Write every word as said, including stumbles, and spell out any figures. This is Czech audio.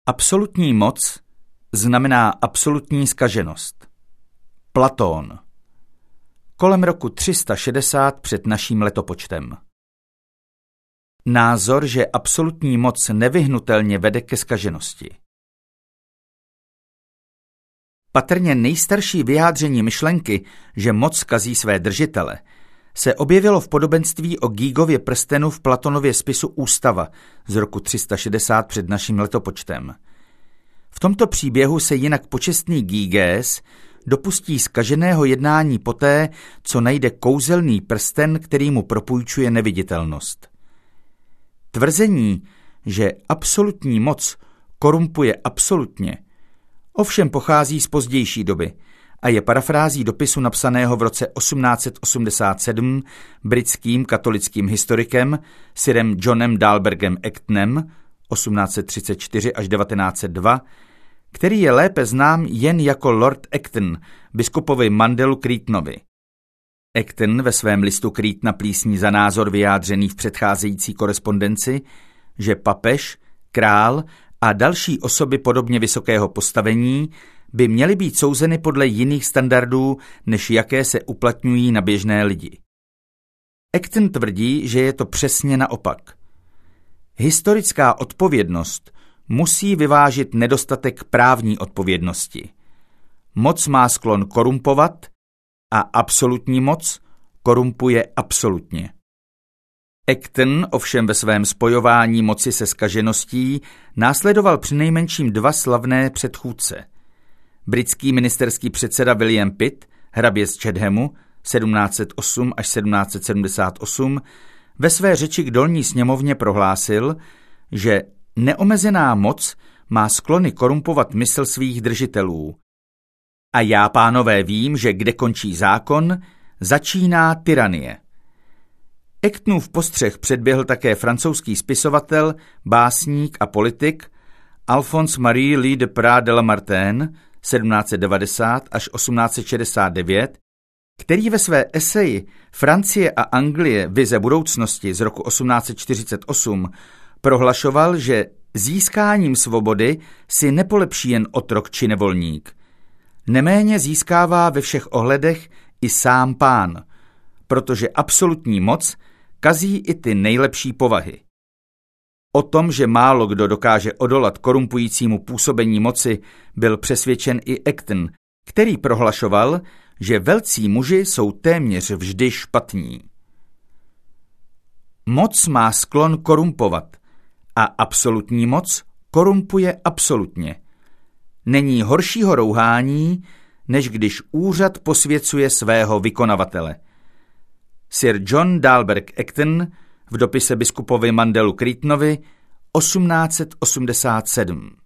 Absolutní moc znamená absolutní zkaženost. Platón. Kolem roku tři sta šedesát před naším letopočtem. Názor, že absolutní moc nevyhnutelně vede ke zkaženosti. Patrně nejstarší vyjádření myšlenky, že moc kazí své držitele, se objevilo v podobenství o Gígově prstenu v Platonově spisu Ústava z roku tři sta šedesát před naším letopočtem. V tomto příběhu se jinak počestný Gígés dopustí zkaženého jednání poté, co najde kouzelný prsten, který mu propůjčuje neviditelnost. Tvrzení, že absolutní moc korumpuje absolutně, ovšem pochází z pozdější doby a je parafrází dopisu napsaného v roce osmnáct set osmdesát sedm britským katolickým historikem sirem Johnem Dalbergem Actonem osmnáct set třicet čtyři až devatenáct set dva, který je lépe znám jen jako Lord Acton, biskupovi Mandelu Creetonovi. Acton ve svém listu Creetona plísní za názor vyjádřený v předcházející korespondenci, že papež, král a další osoby podobně vysokého postavení by měly být souzeny podle jiných standardů, než jaké se uplatňují na běžné lidi. Acton tvrdí, že je to přesně naopak. Historická odpovědnost musí vyvážit nedostatek právní odpovědnosti. Moc má sklon korumpovat a absolutní moc korumpuje absolutně. Acton ovšem ve svém spojování moci se zkažeností následoval přinejmenším dva slavné předchůdce. Britský ministerský předseda William Pitt, hrabě z Chathamu, sedmnáct set osm až sedmnáct set sedmdesát osm, ve své řeči k dolní sněmovně prohlásil, že neomezená moc má sklony korumpovat mysl svých držitelů. A já, pánové, vím, že kde končí zákon, začíná tyranie. Actonův postřeh předběhl také francouzský spisovatel, básník a politik Alphonse Marie Louis de Prat de Lamartine sedmnáct set devadesát až osmnáct set šedesát devět, který ve své eseji Francie a Anglie vize budoucnosti z roku osmnáct set čtyřicet osm prohlašoval, že získáním svobody si nepolepší jen otrok či nevolník. Neméně získává ve všech ohledech i sám pán, protože absolutní moc kazí i ty nejlepší povahy. O tom, že málo kdo dokáže odolat korumpujícímu působení moci, byl přesvědčen i Acton, který prohlašoval, že velcí muži jsou téměř vždy špatní. Moc má sklon korumpovat a absolutní moc korumpuje absolutně. Není horšího rouhání, než když úřad posvěcuje svého vykonavatele. Sir John Dalberg Acton v dopise biskupovi Mandelu Creetonovi osmnáct set osmdesát sedm.